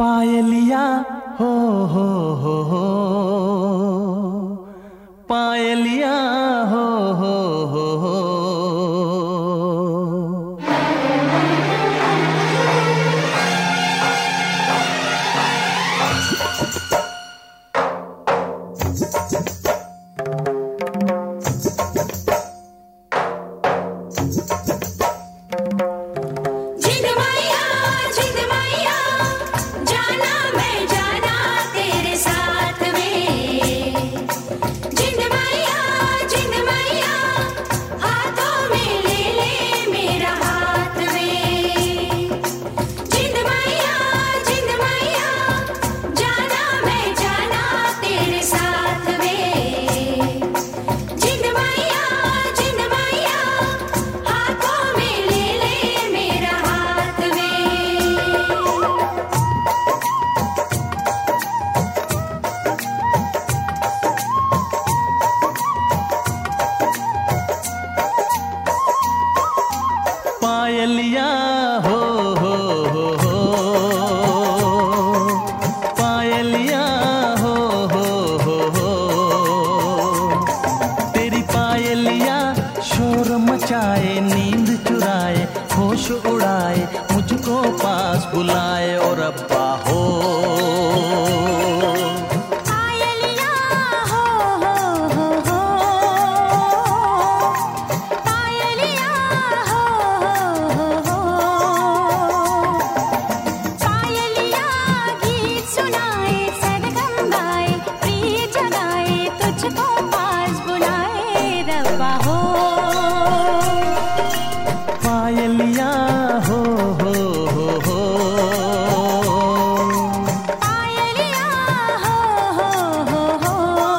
पायलिया हो हो पायलिया हो हो। पायलिया हो हो पायलिया हो हो। तेरी पायलिया शोर मचाए, नींद चुराए, होश उड़ाए, मुझको पास बुलाए और अब्बा हो। पायलिया हो हो हो पायलिया हो हो।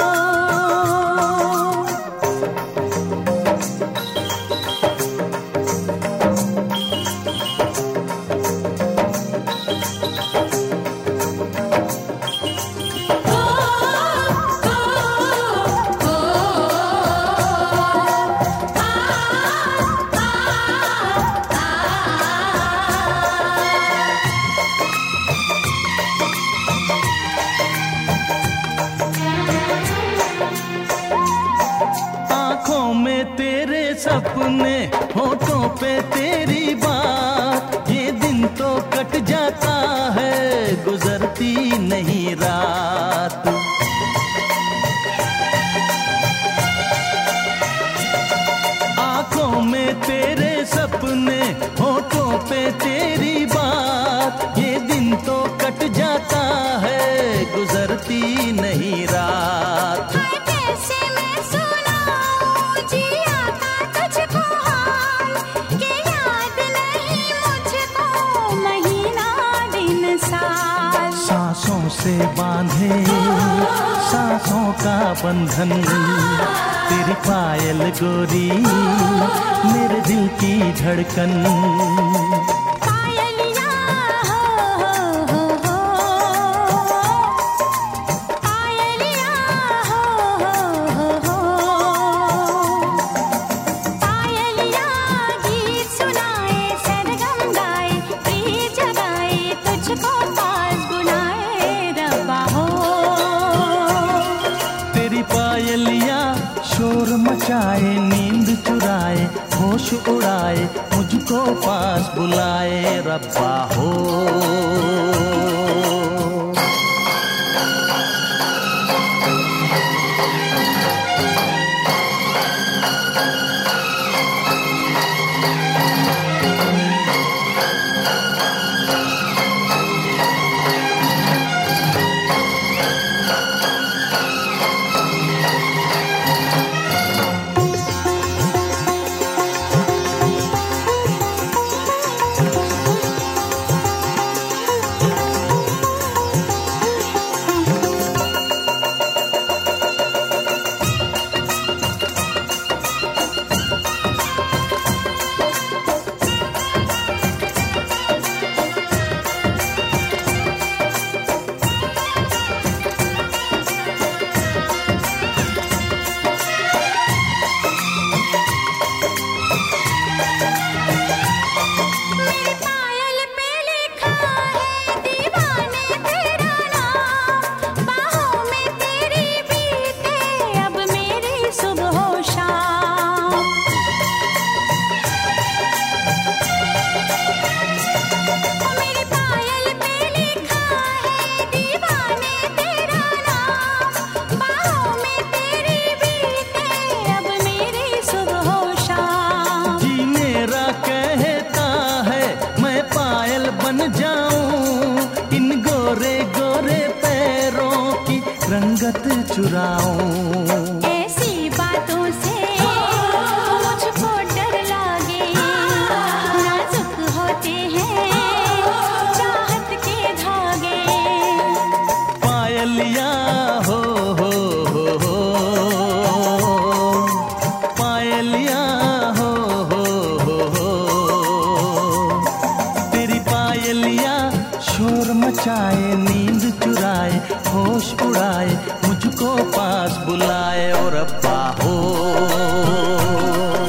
आँखों में तेरे सपने, होठों पे तेरी बात, ये दिन तो कट जाता है, गुजरती नहीं रात। आँखों में तेरे सपने, होठों पे तेरी बात, ये दिन तो कट जाता है, गुजरती नहीं रात। सांसों से बांधे सांसों का बंधन, तेरी पायल गोरी मेरे दिल की धड़कन। पायलिया हो हो पायलिया हो हो पायलिया गीत सुनाए, सरगम गाए, प्रीत जगाए, तुझको पायलिया शोर मचाए, नींद चुराए, होश उड़ाए, मुझको पास बुलाए रब्बा हो। मत चुराऊं। ऐसी बातों से मुझको डर लागे, नाजुक होते हैं चाहत के धागे। पायलिया हो पायलिया हो तेरी पायलिया शोर मचाए, नींद चुराए, होश उड़ाए, मुझको पास बुलाए और अब्बा हो।